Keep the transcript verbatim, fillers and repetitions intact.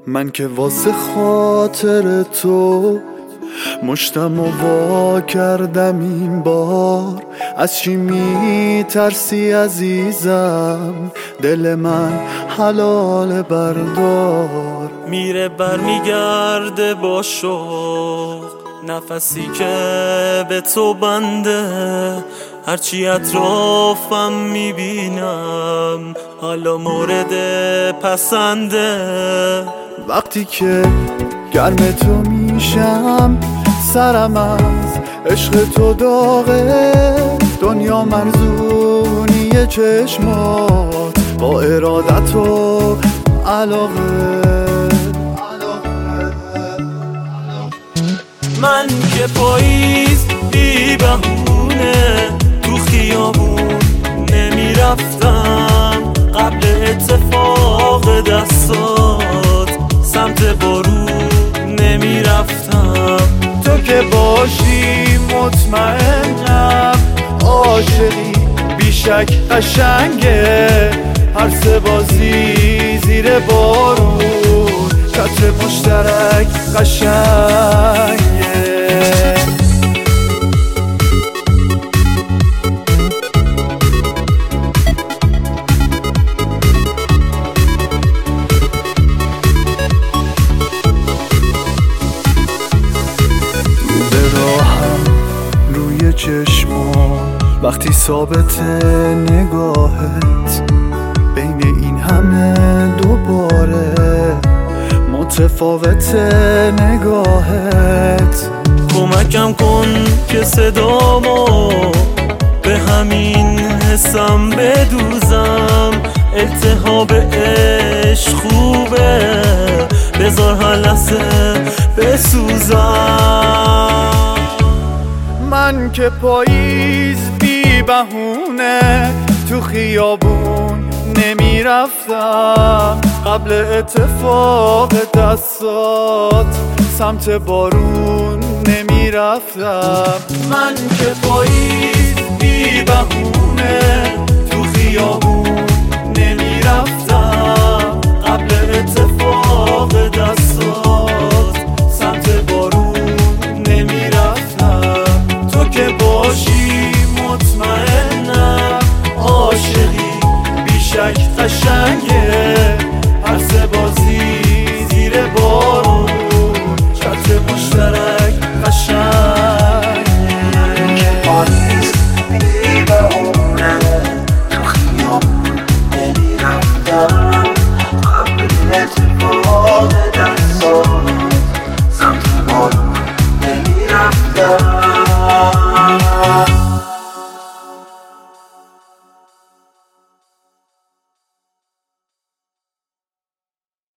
من که واسه خاطر تو مشتم و وا کردم این بار. از چی میترسی عزیزم؟ دل من حلال بردار. میره برمیگرده با شوق نفسی که به تو بنده. هرچی اطرافم میبینم حالا مورد پسنده. وقتی که گرم تو میشم سرم از عشق تو داغه. دنیا مرزونی چشمات با ارادت و علاقه. من که پاییز بی بهونه تو خیابون نمیرفتم. قبل اتفاق دستات سمت بارون نمیرفتم. تو که باشی مطمئنم عاشقی بیشک قشنگه. هر سه بازی زیر بارون چتر مشترک قشنگه. روی چشما وقتی ثابت نگاهت بین این همه دوباره متفاوت نگاهت. کمکم کن که صدامو به همین حسم بدوزم. التهاب عشق خوبه بذار هر لحظه بسوزم. من که پاییز بی بهونه تو خیابون نمیرفتم. قبل اتفاق دستات سمت بارون نمیرفتم. من که پاییز بی بهونه تو خیابون نمیرفتم. قبل اتفاق دستات سمت بارون نمیرفتم. تو که باشی مطمئنم عاشقی بیشک قشنگه.